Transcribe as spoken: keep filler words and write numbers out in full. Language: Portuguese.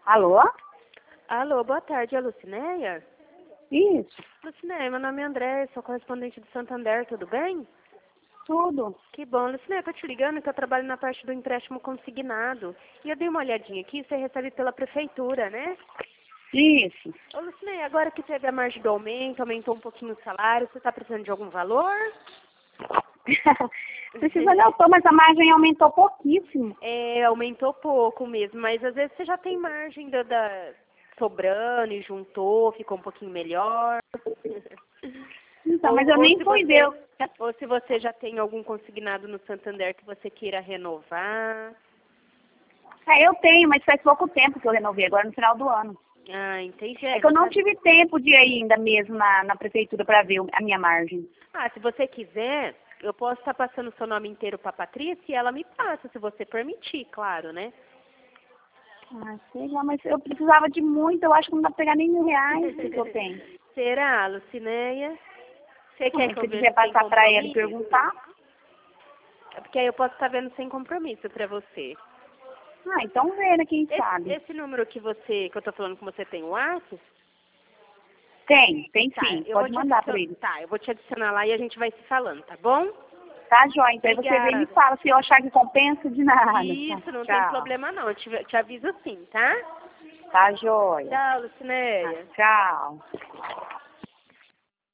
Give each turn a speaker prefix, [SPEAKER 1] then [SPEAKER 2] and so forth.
[SPEAKER 1] Alô?
[SPEAKER 2] Alô, boa tarde, é a Lucinéia?
[SPEAKER 1] Isso,
[SPEAKER 2] Lucinéia, meu nome é André, sou correspondente do Santander, tudo bem?
[SPEAKER 1] tudo.
[SPEAKER 2] Que bom, Lucinéia, tô te ligando que eu trabalho na parte do empréstimo consignado. E eu dei uma olhadinha aqui, você recebe pela prefeitura, né?
[SPEAKER 1] Isso.
[SPEAKER 2] Ô, Lucinéia, agora que teve a margem do aumento, aumentou um pouquinho o salário, você tá precisando de algum valor?
[SPEAKER 1] Precisa não, tô, mas a margem aumentou pouquíssimo.
[SPEAKER 2] É, aumentou pouco mesmo, mas às vezes você já tem margem da, da- sobrando e juntou, ficou um pouquinho melhor.
[SPEAKER 1] Então,
[SPEAKER 2] Ou,
[SPEAKER 1] mas eu
[SPEAKER 2] ou
[SPEAKER 1] nem
[SPEAKER 2] se
[SPEAKER 1] fui
[SPEAKER 2] você,
[SPEAKER 1] ver.
[SPEAKER 2] ou se você já tem algum consignado no Santander que você queira renovar.
[SPEAKER 1] É, eu tenho, mas faz pouco tempo que eu renovei, agora no final do ano.
[SPEAKER 2] Ah, entendi.
[SPEAKER 1] É
[SPEAKER 2] É,
[SPEAKER 1] que eu
[SPEAKER 2] não
[SPEAKER 1] não
[SPEAKER 2] tá-
[SPEAKER 1] tive tempo de ir ainda mesmo na, na prefeitura para ver o- a minha margem.
[SPEAKER 2] Ah, se você quiser, eu posso estar passando o seu nome inteiro para a Patrícia e ela me passa, se você permitir, claro, né?
[SPEAKER 1] Ah, sei lá, mas eu precisava de muito, eu acho que não dá pra pegar nem mil reais que eu tenho.
[SPEAKER 2] Será, Lucinéia? Você quer
[SPEAKER 1] Se
[SPEAKER 2] que eu
[SPEAKER 1] você
[SPEAKER 2] veja
[SPEAKER 1] quiser
[SPEAKER 2] sem
[SPEAKER 1] passar para ela e
[SPEAKER 2] compromisso?
[SPEAKER 1] perguntar.
[SPEAKER 2] É porque aí eu posso estar vendo sem compromisso para você.
[SPEAKER 1] Ah, então vê, né, quem
[SPEAKER 2] Esse,
[SPEAKER 1] sabe.
[SPEAKER 2] esse número que você, que eu tô falando que você tem o WhatsApp?
[SPEAKER 1] Tem, tem
[SPEAKER 2] Tá,
[SPEAKER 1] sim,
[SPEAKER 2] eu vou
[SPEAKER 1] pode
[SPEAKER 2] te
[SPEAKER 1] mandar para
[SPEAKER 2] adicionar,
[SPEAKER 1] ele.
[SPEAKER 2] tá, eu vou te adicionar lá e a gente vai se falando, tá bom?
[SPEAKER 1] Tá, joia? Então aí você vê e me
[SPEAKER 2] Obrigada.
[SPEAKER 1] fala se eu achar que compensa de nada.
[SPEAKER 2] Isso, não tem
[SPEAKER 1] Tchau.
[SPEAKER 2] problema não, eu te, te aviso sim, tá?
[SPEAKER 1] Tá, joia.
[SPEAKER 2] Tchau,
[SPEAKER 1] Ah,
[SPEAKER 2] Lucinéia.
[SPEAKER 1] tchau.